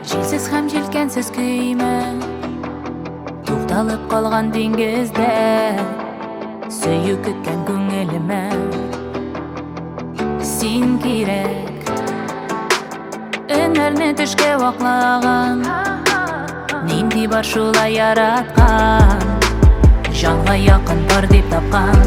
Желсіз һәм желкенсіз күйме, тукталып калган диңгездә, сөю көткән күңелемә син кирәк. Өннәрне төшкә ваклаган, нинди бар шулай яраткан, жанга якын бар дип тапкан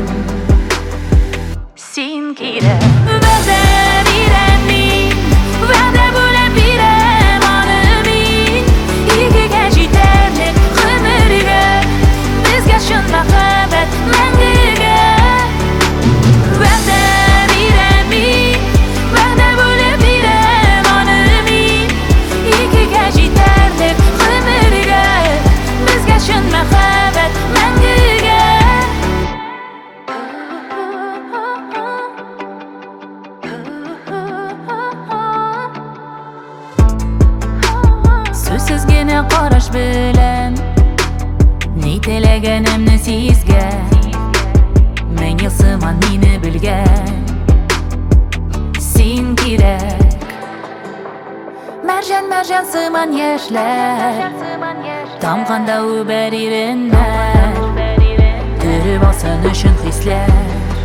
син кирәк. Вәгъдә бирәм мин, вәгъдә бүләп бирәм аны мин, игегә җитәрлек гомергә, безгә шул мәхәббәт мәңгегә. Вәгъдә бирәм мин, вәгъдә бүләп бирәм аны мин, игегә җитәрлек гомергә, безгә шул мәхәббәт мәңгегә. Сүзсез генә караш белән ни теләгәнемне сизгән, мең ел сыман мине белгән син кирәк. Мәрҗән, мәрҗән сыман яшьләр тамганда үбәр иреннәр, күреп алсын өчен хисләр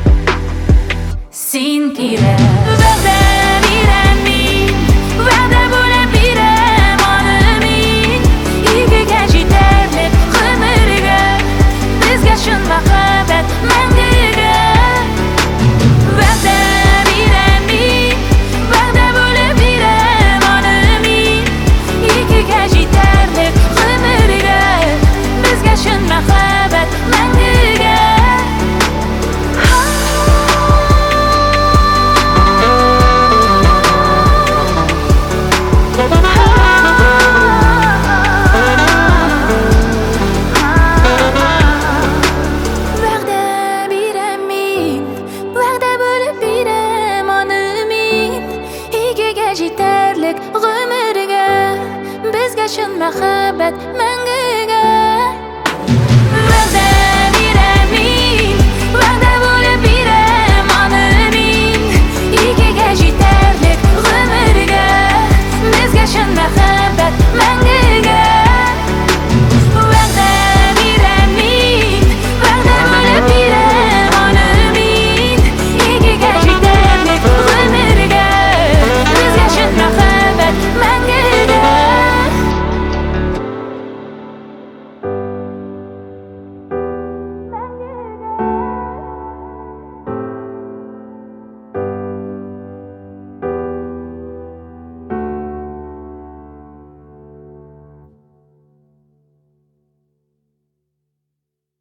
син кирәк. Вәгъдә бирәм мин, вәгъдә бүләп бирәм аны мин, игегә җитәрлек гомергә, безгә шул мәхәббәт мәңгегә. Вәгъдә бирәм мин, вәгъдә бүләп бирәм аны мин, игегә җитәрлек гомергә, безгә шул мәхәббәт мәңгегә. Вәгъдә бирәм мин, вәгъдә бүләп бирәм аны мин, игегә җитәрлек гомергә, безгә шул мәхәббәт